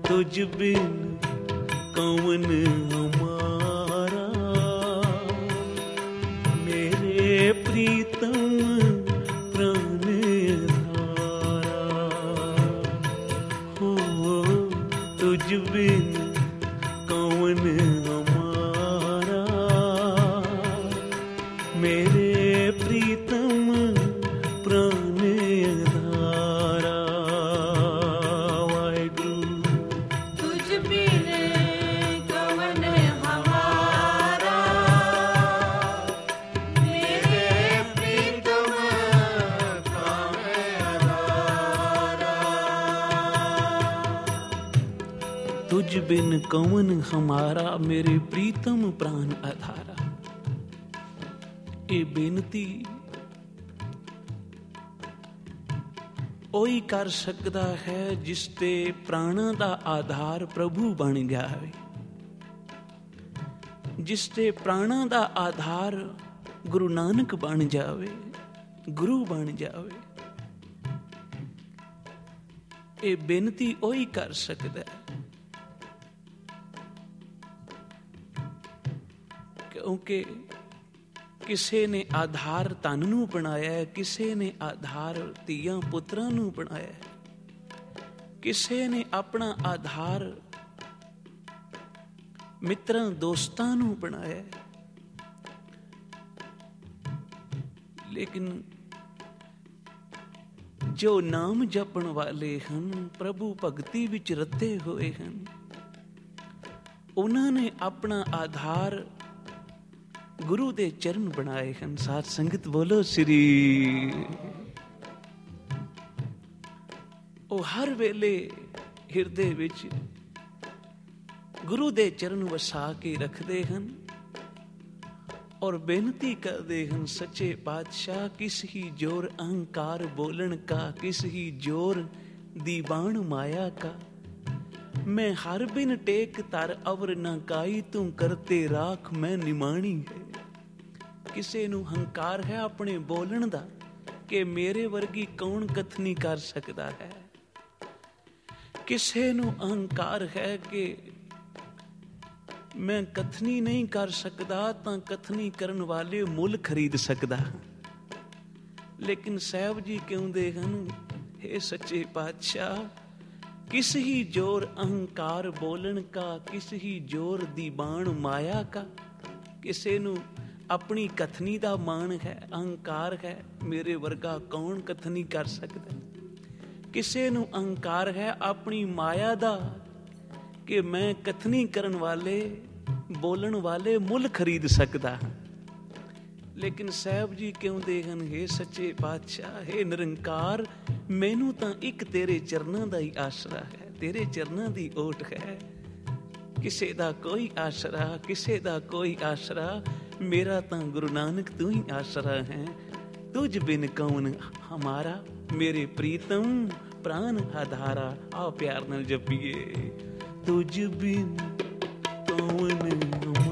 तुझ बिन कौन हमारा, मेरे प्रीतम प्राण धारा। हो तुझ बिन कौन हमारा, मेरे प्रीतम प्राण धारा। तुझ बिन कौन हमारा, मेरे प्रीतम प्राण आधारा। ये बेनती ਉਹੀ ਕਰ ਸਕਦਾ ਹੈ ਜਿਸ ਤੇ ਪ੍ਰਾਣਾਂ ਦਾ ਆਧਾਰ ਪ੍ਰਭੂ ਬਣ ਜਾਵੇ, ਜਿਸ ਤੇ ਪ੍ਰਾਣਾਂ ਦਾ ਆਧਾਰ ਗੁਰੂ ਨਾਨਕ ਬਣ ਜਾਵੇ, ਗੁਰੂ ਬਣ ਜਾਵੇ। ਇਹ ਬੇਨਤੀ ਉਹੀ ਕਰ ਸਕਦਾ ਹੈ, ਕਿਉਂਕਿ ਕਿਸੇ ਨੇ ਆਧਾਰ ਧਨ ਨੂੰ ਬਣਾਇਆ, ਕਿਸੇ ਨੇ ਆਧਾਰ ਧੀਆਂ ਪੁੱਤਰਾਂ ਨੂੰ ਬਣਾਇਆ, ਕਿਸੇ ਨੇ ਆਪਣਾ ਆਧਾਰ ਮਿੱਤਰਾਂ ਦੋਸਤਾਂ ਨੂੰ ਬਣਾਇਆ। ਲੇਕਿਨ ਜੋ ਨਾਮ ਜਪਣ ਵਾਲੇ ਹਨ, ਪ੍ਰਭੂ ਭਗਤੀ ਵਿੱਚ ਰੱਤੇ ਹੋਏ ਹਨ, ਉਹਨਾਂ ਨੇ ਆਪਣਾ ਆਧਾਰ ਗੁਰੂ ਦੇ ਚਰਨ ਬਣਾਏ ਹਨ। ਸਾਧ ਸੰਗਤ ਬੋਲੋ ਸ੍ਰੀ। ਉਹ ਹਰ ਵੇਲੇ ਹਿਰਦੇ ਵਿੱਚ ਗੁਰੂ ਦੇ ਚਰਨ ਵਸਾ ਕੇ ਰੱਖਦੇ ਹਨ ਔਰ ਬੇਨਤੀ ਕਰਦੇ ਹਨ, ਸੱਚੇ ਪਾਤਸ਼ਾਹ ਕਿਸ ਹੀ ਜੋਰ ਅਹੰਕਾਰ ਬੋਲਣ ਕਾ, ਕਿਸ ਹੀ ਜੋਰ ਦੀਵਾਨ ਮਾਇਆ ਕਾ। मैं हर बिन टेक तर अवर न काई, तू करते राख मैं निमाणी है। ਕਿਸੇ ਨੂੰ ਹੰਕਾਰ ਹੈ ਆਪਣੇ ਬੋਲਣ ਦਾ ਕਿ ਮੇਰੇ ਵਰਗੀ ਕੌਣ ਕਥਨੀ ਕਰ ਸਕਦਾ ਹੈ। ਕਿਸੇ ਨੂੰ ਅਹੰਕਾਰ ਹੈ ਕਿ ਮੈਂ ਕਥਨੀ ਨਹੀਂ ਕਰ ਸਕਦਾ, ਤਾਂ ਕਥਨੀ ਕਰਨ ਵਾਲੇ ਮੁੱਲ ਖਰੀਦ ਸਕਦਾ। ਲੇਕਿਨ ਸਾਹਿਬ ਜੀ ਕਹਿੰਦੇ ਹਨ, हे ਸੱਚੇ ਪਾਤਸ਼ਾਹ, किस ही जोर अहंकार बोलन का, किस ही जोर दीवान माया का। किसे नू अपनी कथनी दा मान है, अहंकार है, मेरे वर्गा कौन कथनी कर सकता। किसे नू अहंकार है अपनी माया दा कि मैं कथनी करन वाले बोलन वाले मुल खरीद सकता। लेकिन साहब जी कहते हैं, हे सच्चे पातशाह, हे निरंकार, मैनू तां एक तेरे चरनां दा ही आसरा है, तेरे चरनां दी ओट है। किसे दा कोई आसरा, किसे दा कोई आसरा, मेरा तां गुरु नानक तू ही आसरा है। तुझ बिन कौन हमारा, मेरे प्रीतम प्राण आधारा। आओ प्यार नाल जपीए, तुझ बिन कौन हमारा,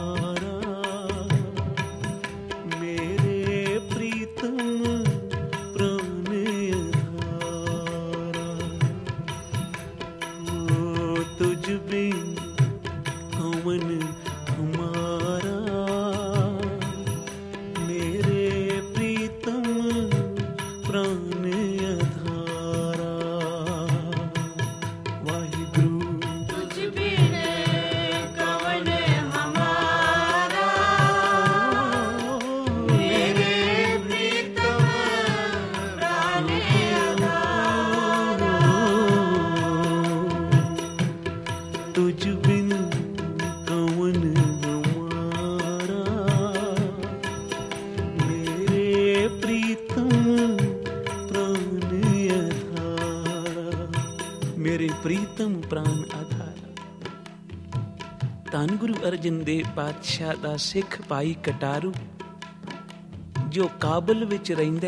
ਧੰਨ ਗੁਰੂ ਅਰਜਨ ਦੇਵ ਪਾਤਸ਼ਾਹ ਦਾ ਸਿੱਖ ਭਾਈ ਕਟਾਰੂ, ਜੋ ਕਾਬਲ ਵਿੱਚ ਰਹਿੰਦਾ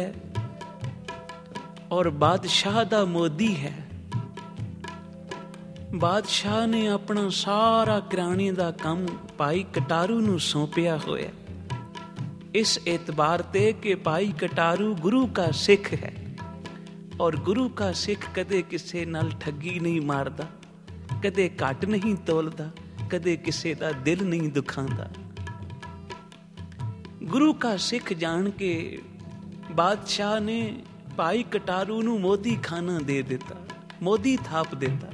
ਔਰ ਬਾਦਸ਼ਾਹ ਦਾ ਮੋਦੀ ਹੈ। ਬਾਦਸ਼ਾਹ ਨੇ ਆਪਣਾ ਸਾਰਾ ਕਿਰਾਣੇ ਦਾ ਕੰਮ ਭਾਈ ਕਟਾਰੂ ਨੂੰ ਸੌਂਪਿਆ ਹੋਇਆ, ਇਸ एतबार ਤੇ ਕਿ ਭਾਈ ਕਟਾਰੂ ਗੁਰੂ का सिख है और गुरु का सिख कदे किसे नाल ठगी नहीं मारदा। ਕਦੇ ਘੱਟ ਨਹੀਂ ਤੋਲਦਾ, ਕਦੇ ਕਿਸੇ ਦਾ ਦਿਲ ਨਹੀਂ ਦੁਖਾਂਦਾ। ਗੁਰੂ ਕਾ ਸਿੱਖ ਜਾਣ ਕੇ ਬਾਦਸ਼ਾਹ ਨੇ ਭਾਈ ਕਟਾਰੂ ਨੂੰ ਮੋਦੀ ਖਾਨਾ ਦੇ ਦਿੱਤਾ, ਮੋਦੀ ਥਾਪ ਦਿੱਤਾ।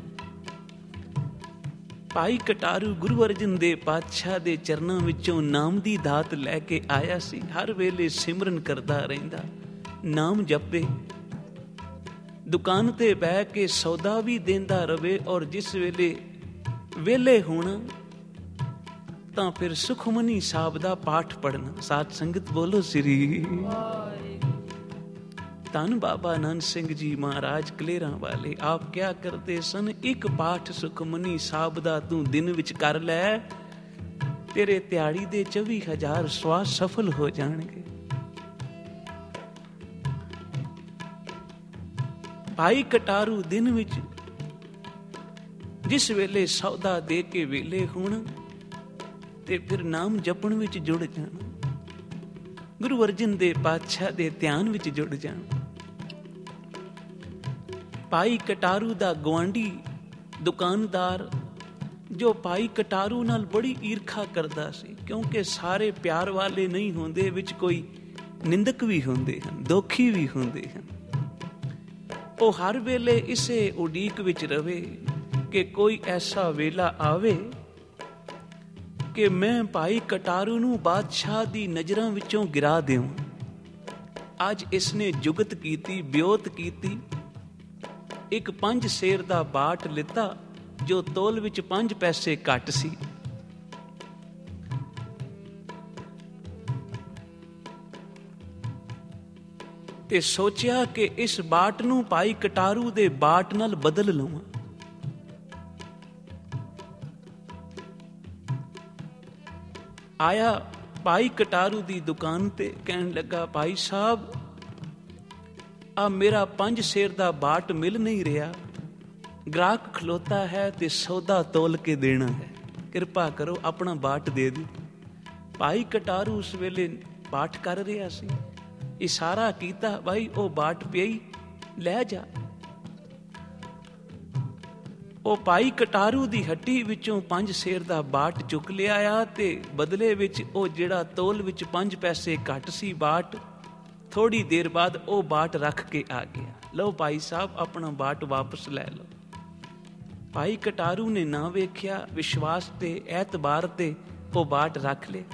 ਭਾਈ ਕਟਾਰੂ ਗੁਰੂ ਅਰਜਨ ਦੇਵ ਪਾਤਸ਼ਾਹ ਦੇ ਚਰਨਾਂ ਵਿੱਚੋਂ ਨਾਮ ਦੀ ਦਾਤ ਲੈ ਕੇ ਆਇਆ ਸੀ। ਹਰ ਵੇਲੇ ਸਿਮਰਨ ਕਰਦਾ ਰਹਿੰਦਾ, ਨਾਮ ਜਪੇ, ਦੁਕਾਨ ਤੇ ਬਹਿ ਕੇ ਸੌਦਾ ਵੀ ਦਿੰਦਾ ਰਵੇ, ਔਰ ਜਿਸ ਵੇਲੇ ਵੇਲੇ ਹੋਣਾ ਤਾਂ ਫਿਰ ਸੁਖਮਨੀ ਸਾਹਿਬ ਦਾ ਪਾਠ ਪੜਨਾ। ਸਾਧ ਸੰਗਤ ਬੋਲੋ ਸ੍ਰੀ। ਧੰਨ ਬਾਬਾ ਆਨੰਦ ਸਿੰਘ ਜੀ ਮਹਾਰਾਜ ਕਲੇਰਾਂ ਵਾਲੇ, ਆਪ ਕਿਆ ਕਰਦੇ ਸਨ, ਇੱਕ ਪਾਠ ਸੁਖਮਨੀ ਸਾਹਿਬ ਦਾ ਤੂੰ ਦਿਨ ਵਿੱਚ ਕਰ ਲੈ, ਤੇਰੇ ਤਿਹਾੜੀ ਦੇ 24,000 ਸਵਾਸ ਸਫਲ ਹੋ ਜਾਣਗੇ। ਭਾਈ ਕਟਾਰੂ ਦਿਨ ਵਿੱਚ ਜਿਸ ਵੇਲੇ ਸੌਦਾ ਦੇ ਕੇ ਵੇਲੇ ਹੋਣਾ ਤੇ ਫਿਰ ਨਾਮ ਜਪਣ ਵਿੱਚ ਜੁੜ ਜਾਣਾ, ਗੁਰੂ ਅਰਜਨ ਦੇਵ ਪਾਤਸ਼ਾਹ ਦੇ ਧਿਆਨ ਵਿੱਚ ਜੁੜ ਜਾਣਾ। ਭਾਈ ਕਟਾਰੂ ਦਾ ਗੁਆਂਢੀ ਦੁਕਾਨਦਾਰ, ਜੋ ਭਾਈ ਕਟਾਰੂ ਨਾਲ ਬੜੀ ਈਰਖਾ ਕਰਦਾ ਸੀ, ਕਿਉਂਕਿ ਸਾਰੇ ਪਿਆਰ ਵਾਲੇ ਨਹੀਂ ਹੁੰਦੇ, ਵਿੱਚ ਕੋਈ ਨਿੰਦਕ ਵੀ ਹੁੰਦੇ ਹਨ, ਦੋਖੀ ਵੀ ਹੁੰਦੇ ਹਨ। ਉਹ ਹਰ ਵੇਲੇ ਇਸੇ ਉਡੀਕ ਵਿੱਚ ਰਵੇ ਕਿ ਕੋਈ ਐਸਾ ਵੇਲਾ ਆਵੇ ਕਿ ਮੈਂ ਭਾਈ ਕਟਾਰੂ ਨੂੰ ਬਾਦਸ਼ਾਹ ਦੀ ਨਜ਼ਰਾਂ ਵਿੱਚੋਂ ਗਿਰਾ ਦੇਵਾਂ। ਅੱਜ ਇਸਨੇ ਜੁਗਤ ਕੀਤੀ, ਬਿਓਤ ਕੀਤੀ, ਇੱਕ 5 ਸੇਰ ਦਾ ਬਾਟ ਲਿੱਤਾ ਜੋ ਤੋਲ ਵਿੱਚ 5 ਪੈਸੇ ਘੱਟ ਸੀ। ਤੇ ਸੋਚਿਆ ਕਿ ਇਸ ਬਾਟ ਨੂੰ ਭਾਈ ਕਟਾਰੂ ਦੇ ਬਾਟ ਨਾਲ ਬਦਲ ਲਵਾਂ। ਆਇਆ ਭਾਈ ਕਟਾਰੂ ਦੀ ਦੁਕਾਨ ਤੇ, ਕਹਿਣ ਲੱਗਾ, ਭਾਈ ਸਾਹਿਬ ਆ ਮੇਰਾ 5 ਸੇਰ ਦਾ ਬਾਟ ਮਿਲ ਨਹੀਂ ਰਿਹਾ, ਗ੍ਰਾਹਕ ਖਲੋਤਾ ਹੈ ਤੇ ਸੌਦਾ ਤੋਲ ਕੇ ਦੇਣਾ ਹੈ, ਕਿਰਪਾ ਕਰੋ ਆਪਣਾ ਬਾਟ ਦੇ ਦਿਓ। ਭਾਈ ਕਟਾਰੂ ਉਸ ਵੇਲੇ ਪਾਠ ਕਰ ਰਿਹਾ ਸੀ, ਇਸ਼ਾਰਾ ਕੀਤਾ, ਭਾਈ ਉਹ ਬਾਟ ਪਈ, ਲੈ ਜਾ। ਉਹ ਭਾਈ ਕਟਾਰੂ ਦੀ ਹੱਟੀ ਵਿੱਚੋਂ 5 ਸੇਰ ਦਾ ਬਾਟ ਚੁੱਕ ਲਿਆਇਆ ਤੇ ਬਦਲੇ ਵਿੱਚ ਉਹ ਜਿਹੜਾ ਤੋਲ ਵਿੱਚ 5 ਪੈਸੇ ਘੱਟ ਸੀ ਬਾਟ, ਥੋੜੀ ਦੇਰ ਬਾਅਦ ਉਹ ਬਾਟ ਰੱਖ ਕੇ ਆ ਗਿਆ। ਲਓ ਭਾਈ ਸਾਹਿਬ ਆਪਣਾ ਬਾਟ ਵਾਪਸ ਲੈ ਲਓ। ਭਾਈ ਕਟਾਰੂ ਨੇ ਨਾ ਵੇਖਿਆ, ਵਿਸ਼ਵਾਸ ਤੇ ਐਤਬਾਰ ਤੇ ਉਹ ਬਾਟ ਰੱਖ ਲਿਆ।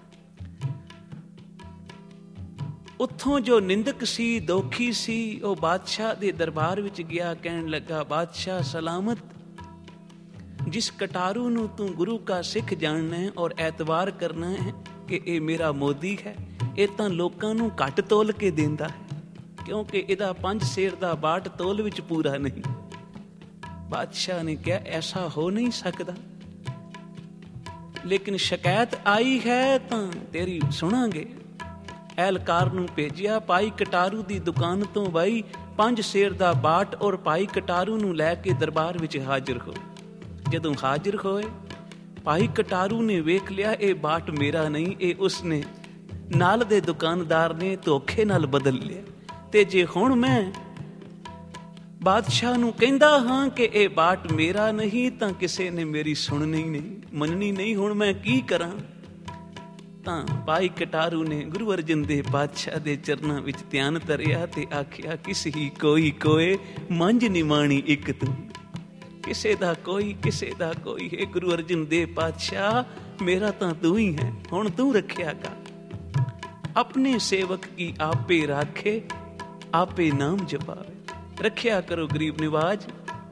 ਉੱਥੋਂ ਜੋ ਨਿੰਦਕ ਸੀ, ਦੋਖੀ ਸੀ, ਉਹ ਬਾਦਸ਼ਾਹ ਦੇ ਦਰਬਾਰ ਵਿੱਚ ਗਿਆ, ਕਹਿਣ ਲੱਗਾ, ਬਾਦਸ਼ਾਹ ਸਲਾਮਤ, ਜਿਸ ਕਟਾਰੂ ਨੂੰ ਤੂੰ ਗੁਰੂ ਕਾ ਸਿੱਖ ਜਾਣਨਾ ਹੈ ਔਰ ਐਤਵਾਰ ਕਰਨਾ ਹੈ ਕਿ ਇਹ ਮੇਰਾ ਮੋਦੀ ਹੈ, ਇਹ ਤਾਂ ਲੋਕਾਂ ਨੂੰ ਘੱਟ ਤੋਲ ਕੇ ਦਿੰਦਾ ਹੈ, ਕਿਉਂਕਿ ਇਹਦਾ 5 ਸੇਰ ਦਾ ਬਾਟ ਤੋਲ ਵਿੱਚ ਪੂਰਾ ਨਹੀਂ। ਬਾਦਸ਼ਾਹ ਨੇ ਕਿਹਾ, ਐਸਾ ਹੋ ਨਹੀਂ ਸਕਦਾ, ਲੇਕਿਨ ਸ਼ਿਕਾਇਤ ਆਈ ਹੈ ਤਾਂ ਤੇਰੀ ਸੁਣਾਂਗੇ। ਐਲਕਾਰ ਨੂੰ ਭੇਜਿਆ, ਭਾਈ ਕਟਾਰੂ ਦੀ ਦੁਕਾਨ ਤੋਂ ਬਾਈ 5 ਸੇਰ ਦਾ ਬਾਟ ਔਰ ਭਾਈ ਕਟਾਰੂ ਨੂੰ ਲੈ ਕੇ ਦਰਬਾਰ ਵਿੱਚ ਹਾਜ਼ਰ ਹੋ। ਜਦੋਂ ਹਾਜ਼ਰ ਹੋਏ, ਭਾਈ ਕਟਾਰੂ ਨੇ ਵੇਖ ਲਿਆ ਇਹ ਬਾਟ ਮੇਰਾ ਨਹੀਂ, ਇਹ ਉਸਨੇ ਨਾਲ ਦੇ ਦੁਕਾਨਦਾਰ ਨੇ ਧੋਖੇ ਨਾਲ ਬਦਲ ਲਿਆ। ਤੇ ਜੇ ਹੁਣ ਮੈਂ ਬਾਦਸ਼ਾਹ ਨੂੰ ਕਹਿੰਦਾ ਹਾਂ ਕਿ ਇਹ ਬਾਟ ਮੇਰਾ ਨਹੀਂ ਤਾਂ ਕਿਸੇ ਨੇ ਮੇਰੀ ਸੁਣਨੀ ਨਹੀਂ, ਮੰਨਣੀ ਨਹੀਂ, ਹੁਣ ਮੈਂ ਕੀ ਕਰਾਂ। ਤਾਂ ਭਾਈ ਕਟਾਰੂ ਨੇ ਗੁਰੂ ਅਰਜਨ ਦੇਵ ਪਾਤਸ਼ਾਹ ਦੇ ਚਰਨਾਂ ਵਿੱਚ ਧਿਆਨ ਧਰਿਆ ਤੇ ਆਖਿਆ, ਕਿਸ ਹੀ ਕੋਈ ਕੋਏ ਮੰਝ ਨਿਮਾਣੀ ਇੱਕ ਤੂੰ, ਕਿਸੇ ਦਾ ਕੋਈ, ਕਿਸੇ ਦਾ ਕੋਈ, ਹੈ ਗੁਰੂ ਅਰਜਨ ਦੇਵ ਪਾਤਸ਼ਾਹ ਮੇਰਾ ਤਾਂ ਤੂੰ ਹੀ ਹੈ, ਹੁਣ ਤੂੰ ਰੱਖਿਆ ਕਰ। ਆਪਣੇ ਸੇਵਕ ਕੀ ਆਪੇ ਰਾਖੇ, ਆਪੇ ਨਾਮ ਜਪਾਵੇ, ਰੱਖਿਆ ਕਰੋ ਗਰੀਬ ਨਿਵਾਜ।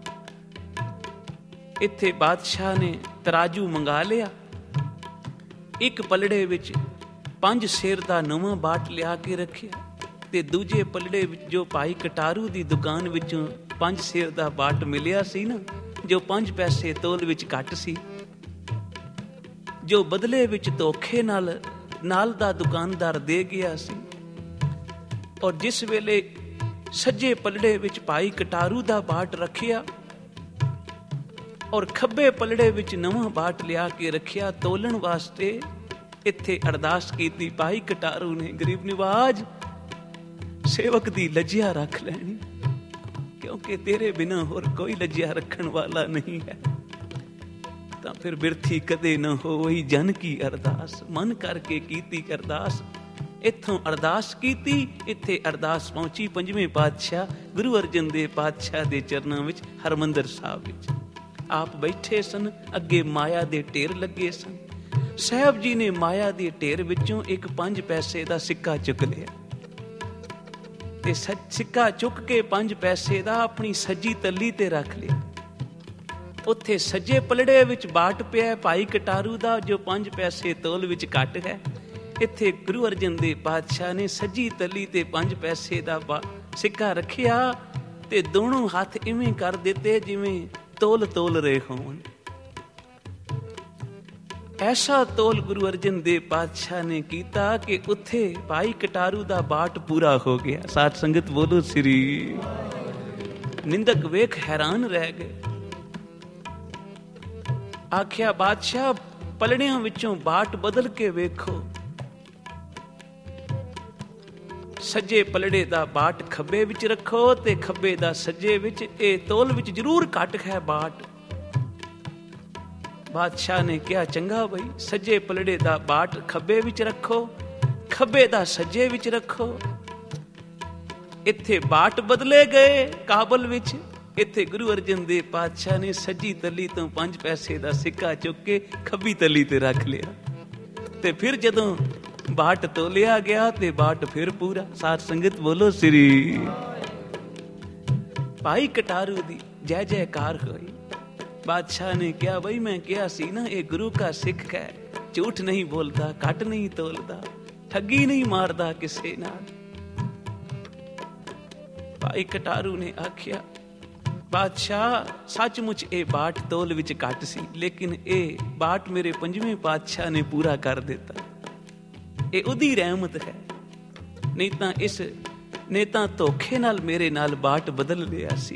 ਇੱਥੇ ਬਾਦਸ਼ਾਹ ਨੇ ਤਰਾਜੂ ਮੰਗਾ ਲਿਆ, ਇੱਕ ਪਲੜੇ ਵਿੱਚ 5 ਸੇਰ ਦਾ ਨਵਾਂ ਬਾਟ ਲਿਆ ਕੇ ਰੱਖਿਆ ਤੇ ਦੂਜੇ ਪਲੜੇ ਵਿੱਚ ਜੋ ਭਾਈ ਕਟਾਰੂ ਦੀ ਦੁਕਾਨ ਵਿੱਚੋਂ 5 ਸੇਰ ਦਾ ਬਾਟ ਮਿਲਿਆ ਸੀ ਨਾ, ਜੋ 5 ਪੈਸੇ ਤੋਲ ਵਿੱਚ ਘੱਟ ਸੀ, ਜੋ ਬਦਲੇ ਵਿੱਚ ਧੋਖੇ ਨਾਲ ਦਾ ਦੁਕਾਨਦਾਰ ਦੇ ਗਿਆ ਸੀ, ਔਰ ਜਿਸ ਵੇਲੇ ਸੱਜੇ ਪਲੜੇ ਵਿੱਚ ਭਾਈ ਕਟਾਰੂ ਦਾ ਬਾਟ ਰੱਖਿਆ ਔਰ ਖੱਬੇ ਪਲੜੇ ਵਿੱਚ ਨਵਾਂ ਬਾਟ ਲਿਆ ਕੇ ਰੱਖਿਆ ਤੋਲਣ ਵਾਸਤੇ, ਇੱਥੇ ਅਰਦਾਸ ਕੀਤੀ ਭਾਈ ਕਟਾਰੂ ਨੇ, ਗਰੀਬ ਨਿਵਾਜ ਸੇਵਕ ਦੀ ਲੱਜਿਆ ਰੱਖ ਲੈਣੀ, ਕਿਉਂਕਿ ਤੇਰੇ ਬਿਨਾਂ ਹੋਰ ਕੋਈ ਲੱਜਿਆ ਰੱਖਣ ਵਾਲਾ ਨਹੀਂ ਹੈ। ਤਾਂ ਫਿਰ ਬਿਰਥੀ ਕਦੇ ਨਾ ਹੋਈ ਜਨ ਕੀ ਅਰਦਾਸ। ਮਨ ਕਰਕੇ ਕੀਤੀ ਅਰਦਾਸ, ਇੱਥੋਂ ਅਰਦਾਸ ਕੀਤੀ, ਇੱਥੇ ਅਰਦਾਸ ਪਹੁੰਚੀ ਪੰਜਵੇਂ ਪਾਤਸ਼ਾਹ ਗੁਰੂ ਅਰਜਨ ਦੇਵ ਪਾਤਸ਼ਾਹ ਦੇ ਚਰਨਾਂ ਵਿੱਚ, ਹਰਮੰਦਰ ਸਾਹਿਬ ਵਿੱਚ। ਆਪ ਬੈਠੇ ਸਨ, ਅੱਗੇ ਮਾਇਆ ਦੇ ਢੇਰ ਲੱਗੇ ਸਨ। ਸਾਹਿਬ ਜੀ ਨੇ ਮਾਇਆ ਦੇ ਢੇਰ ਵਿੱਚੋਂ ਇੱਕ 5 ਪੈਸੇ ਦਾ ਸਿੱਕਾ ਚੁੱਕ ਲਿਆ ਤੇ ਸਿੱਕਾ ਚੁੱਕ ਕੇ 5 ਪੈਸੇ ਦਾ ਆਪਣੀ ਸੱਜੀ ਤੱਲੀ ਤੇ ਰੱਖ ਲਿਆ। ਉੱਥੇ ਸੱਜੇ ਪਲੜੇ ਵਿੱਚ ਬਾਟ ਪਿਆ ਭਾਈ ਕਟਾਰੂ ਦਾ, ਜੋ 5 ਪੈਸੇ ਤੋਲ ਵਿੱਚ ਘੱਟ ਹੈ। ਇੱਥੇ ਗੁਰੂ ਅਰਜਨ ਦੇਵ ਪਾਤਸ਼ਾਹ ਨੇ ਸੱਜੀ ਤੱਲੀ ਤੇ 5 ਪੈਸੇ ਦਾ ਸਿੱਕਾ ਰੱਖਿਆ ਤੇ ਦੋਨੋਂ ਹੱਥ ਇਵੇਂ ਕਰ ਦਿੱਤੇ ਜਿਵੇਂ ਤੋਲ ਰਹੇ ਹੋਣ। ਐਸਾ ਤੋਲ ਗੁਰੂ ਅਰਜਨ ਦੇਵ ਪਾਤਸ਼ਾਹ ਨੇ ਕੀਤਾ ਕਿ ਉੱਥੇ ਭਾਈ ਕਟਾਰੂ ਦਾ ਬਾਟ ਪੂਰਾ ਹੋ ਗਿਆ। ਸਾਧ ਸੰਗਤ ਬੋਲੋ ਸ੍ਰੀ। ਨਿੰਦਕ ਵੇਖ ਹੈਰਾਨ ਰਹਿ ਗਏ। ਆਖਿਆ ਬਾਦਸ਼ਾਹ ਪਲੜਿਆਂ ਵਿੱਚੋਂ ਬਾਟ ਬਦਲ ਕੇ ਵੇਖੋ। ਸੱਜੇ ਪਲੜੇ ਦਾ ਬਾਟ ਖੱਬੇ ਵਿੱਚ ਰੱਖੋ ਤੇ ਖੱਬੇ ਦਾ ਸੱਜੇ ਵਿੱਚ। ਇਹ ਤੋਲ ਵਿੱਚ ਜ਼ਰੂਰ ਘੱਟ ਹੈ ਬਾਟ। ਬਾਦਸ਼ਾਹ ਨੇ ਕਿਹਾ ਚੰਗਾ ਬਈ, ਸੱਜੇ ਪਲੜੇ ਦਾ ਬਾਟ ਖੱਬੇ ਵਿੱਚ ਰੱਖੋ, ਖੱਬੇ ਦਾ ਸੱਜੇ ਵਿੱਚ ਰੱਖੋ। ਇੱਥੇ ਬਾਟ ਬਦਲੇ ਗਏ ਕਾਬਲ ਵਿੱਚ। ਇੱਥੇ ਗੁਰੂ ਅਰਜਨ ਦੇਵ ਪਾਤਸ਼ਾਹ ਨੇ ਸੱਜੀ ਤਲੀ ਤੋਂ 5 ਪੈਸੇ ਦਾ ਸਿੱਕਾ ਚੁੱਕ ਕੇ ਖੱਬੀ ਤਲੀ ਤੇ ਰੱਖ ਲਿਆ ਤੇ ਫਿਰ ਜਦੋਂ ਬਾਟ ਤੋਲਿਆ ਗਿਆ ਤੇ ਬਾਟ ਫਿਰ ਪੂਰਾ। ਸਾਧ ਸੰਗਤ ਬੋਲੋ ਸ੍ਰੀ। ਭਾਈ ਕਟਾਰੂ ਦੀ ਜੈ ਜੈਕਾਰ ਹੋਈ। ਬਾਦਸ਼ਾਹ ਨੇ ਕਿਹਾ ਬਈ ਮੈਂ ਕਿਹਾ ਸੀ ਨਾ, ਇਹ ਗੁਰੂ ਕਾ ਸਿੱਖ ਹੈ, ਝੂਠ ਨਹੀਂ ਬੋਲਦਾ, ਘੱਟ ਨਹੀਂ ਤੋਲਦਾ, ਠੱਗੀ ਨਹੀਂ ਮਾਰਦਾ ਕਿਸੇ ਨਾਲ। ਭਾਈ ਕਟਾਰੂ ਨੇ ਆਖਿਆ ਬਾਦਸ਼ਾਹ ਸੱਚਮੁੱਚ ਇਹ ਬਾਟ ਤੋਲ ਵਿੱਚ ਘੱਟ ਸੀ, ਲੇਕਿਨ ਇਹ ਬਾਟ ਮੇਰੇ ਪੰਜਵੇਂ ਪਾਤਸ਼ਾਹ ਨੇ ਪੂਰਾ ਕਰ ਦਿੱਤਾ। ਇਹ ਉਹਦੀ ਰਹਿਮਤ ਹੈ, ਨਹੀਂ ਤਾਂ ਧੋਖੇ ਨਾਲ ਮੇਰੇ ਨਾਲ ਬਾਟ ਬਦਲ ਲਿਆ ਸੀ।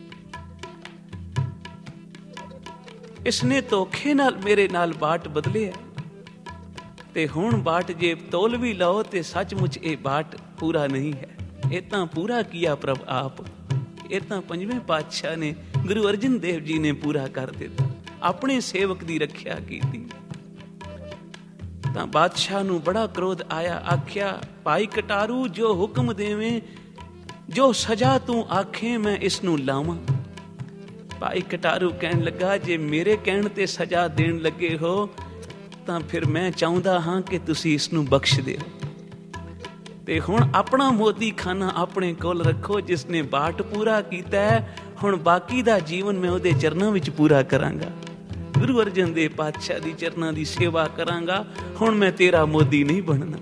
ਇਸਨੇ ਧੋਖੇ ਨਾਲ ਮੇਰੇ ਨਾਲ ਬਾਟ ਬਦਲਿਆ ਤੇ ਹੁਣ ਬਾਟ ਜੇ ਤੋਲ ਵੀ ਲਓ ਤੇ ਸੱਚਮੁੱਚ ਇਹ ਬਾਟ ਪੂਰਾ ਨਹੀਂ ਹੈ। ਇਹ ਤਾਂ ਪੂਰਾ ਕੀਆ ਪ੍ਰਭ ਆਪ। ਇਹ ਤਾਂ ਪੰਜਵੇਂ ਪਾਤਸ਼ਾਹ ਨੇ, ਗੁਰੂ ਅਰਜਨ ਦੇਵ ਜੀ ਨੇ ਪੂਰਾ ਕਰ ਦਿੱਤਾ। ਆਪਣੇ ਸੇਵਕ ਦੀ ਰੱਖਿਆ ਕੀਤੀ। ਤਾਂ ਬਾਦਸ਼ਾਹ ਨੂੰ ਬੜਾ ਕ੍ਰੋਧ ਆਇਆ। ਆਖਿਆ ਭਾਈ ਕਟਾਰੂ ਜੋ ਹੁਕਮ ਦੇਵੇਂ, ਜੋ ਸਜ਼ਾ ਤੂੰ ਆਖੇ ਮੈਂ ਇਸ ਨੂੰ ਲਾਵਾਂ। ਭਾਈ ਕਟਾਰੂ ਕਹਿਣ ਲੱਗਾ ਜੇ ਮੇਰੇ ਕਹਿਣ ਤੇ ਸਜ਼ਾ ਦੇਣ ਲੱਗੇ ਹੋ ਤਾਂ ਫਿਰ ਮੈਂ ਚਾਹੁੰਦਾ ਹਾਂ ਕਿ ਤੁਸੀਂ ਇਸ ਨੂੰ ਬਖਸ਼ ਦਿਓ ਤੇ ਹੁਣ ਆਪਣਾ ਮੋਦੀ ਖਾਨਾ ਆਪਣੇ ਕੋਲ ਰੱਖੋ। ਜਿਸ ਨੇ ਬਾਟ ਪੂਰਾ ਕੀਤਾ ਹੈ, ਹੁਣ ਬਾਕੀ ਦਾ ਜੀਵਨ ਮੈਂ ਉਹਦੇ ਚਰਨਾਂ ਵਿੱਚ ਪੂਰਾ ਕਰਾਂਗਾ। ਗੁਰੂ ਅਰਜਨ ਦੇਵ ਪਾਤਸ਼ਾਹ ਦੀ ਚਰਨਾਂ ਦੀ ਸੇਵਾ ਕਰਾਂਗਾ। ਹੁਣ ਮੈਂ ਤੇਰਾ ਮੋਦੀ ਨਹੀਂ ਬਣਨਾ।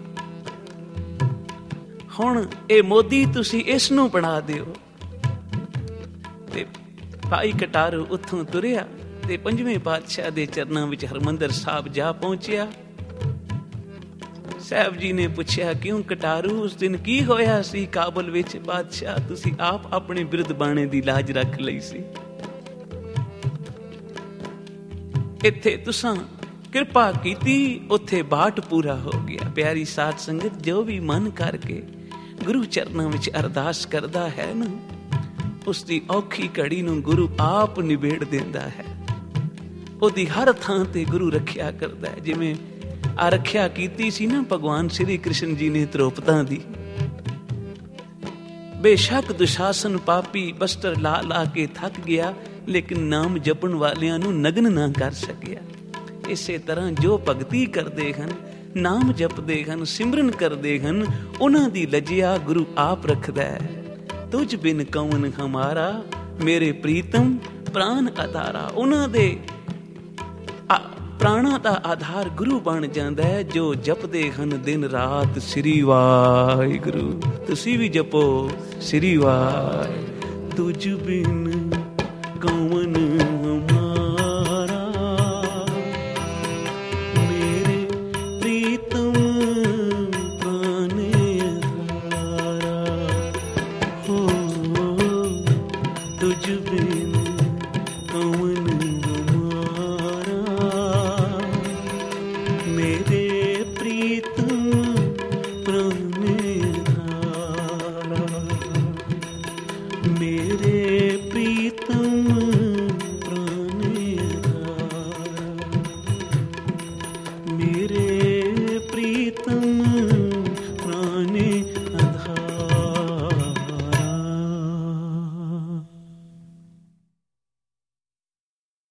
ਹੁਣ ਇਹ ਮੋਦੀ ਤੁਸੀਂ ਇਸ ਨੂੰ ਬਣਾ ਦਿਓ। ਤੇ ਭਾਈ ਕਟਾਰੂ ਉੱਥੋਂ ਤੁਰਿਆ ਤੇ ਪੰਜਵੇਂ ਪਾਤਸ਼ਾਹ ਦੇ ਚਰਨਾਂ ਵਿੱਚ ਹਰਮੰਦਰ ਸਾਹਿਬ ਜਾ ਪਹੁੰਚਿਆ। ਸਾਹਿਬ ਜੀ ਨੇ ਪੁੱਛਿਆ ਕਿਉਂ ਕਟਾਰੂ, ਉਸ ਦਿਨ ਕੀ ਹੋਇਆ ਸੀ ਕਾਬਲ ਵਿੱਚ? ਬਾਦਸ਼ਾਹ ਤੁਸੀਂ ਆਪ ਆਪਣੇ ਬਿਰਧ ਬਾਣੇ ਦੀ ਲਾਜ ਰੱਖ ਲਈ ਸੀ। ਇੱਥੇ ਤੁਸਾਂ ਕਿਰਪਾ ਕੀਤੀ, ਉੱਥੇ ਬਾਟ ਪੂਰਾ ਹੋ ਗਿਆ। ਪਿਆਰੀ ਸਾਧ ਸੰਗਤ, ਜੋ ਵੀ ਮਨ ਕਰਕੇ ਗੁਰੂ ਚਰਨਾਂ ਵਿੱਚ ਅਰਦਾਸ ਕਰਦਾ ਹੈ ਨਾ, ਉਸ ਦੀ ਔਖੀ ਘੜੀ ਨੂੰ ਗੁਰੂ ਆਪ ਨਿਬੇੜ ਦਿੰਦਾ ਹੈ। ਉਹਦੀ ਹਰ ਥਾਂ ਤੇ ਗੁਰੂ ਰੱਖਿਆ ਕਰਦਾ ਹੈ। ਜਿਵੇਂ ਆ ਰੱਖਿਆ ਕੀਤੀ ਸੀ ਨਾ ਭਗਵਾਨ ਸ਼੍ਰੀ ਕ੍ਰਿਸ਼ਨ ਜੀ ਨੇ ਦ੍ਰੋਪਦਾ ਦੀ। ਬੇਸ਼ੱਕ ਦੁਸ਼ਾਸਨ ਪਾਪੀ ਬਸਤਰ ਲਾ ਕੇ ਥੱਕ ਗਿਆ, ਲੇਕਿਨ ਨਾਮ ਜਪਣ ਵਾਲਿਆਂ ਨੂੰ ਨਗਨ ਨਾ ਕਰ ਸਕਿਆ। ਇਸੇ ਤਰ੍ਹਾਂ ਜੋ ਭਗਤੀ ਕਰਦੇ ਹਨ, ਨਾਮ ਜਪਦੇ ਹਨ, ਸਿਮਰਨ ਕਰਦੇ ਹਨ, ਉਹਨਾਂ ਦੀ ਲੱਜਿਆ ਗੁਰੂ ਆਪ ਰੱਖਦਾ ਹੈ। ਤੁਝ ਬਿਨ ਕੌਣ ਹਮਾਰਾ, ਮੇਰੇ ਪ੍ਰੀਤਮ ਪ੍ਰਾਨ ਆਧਾਰਾ। ਉਹਨਾਂ ਦੇ ਪ੍ਰਾਣਾ ਦਾ ਆਧਾਰ ਗੁਰੂ ਬਣ ਜਾਂਦਾ ਹੈ, ਜੋ ਜਪਦੇ ਹਨ ਦਿਨ ਰਾਤ ਸ੍ਰੀ ਵਾਹਿਗੁਰੂ। ਤੁਸੀਂ ਵੀ ਜਪੋ ਸ੍ਰੀ ਵਾਹਿਗੁਰੂ। ਤੁਝ ਬਿਨ ਕੌਣ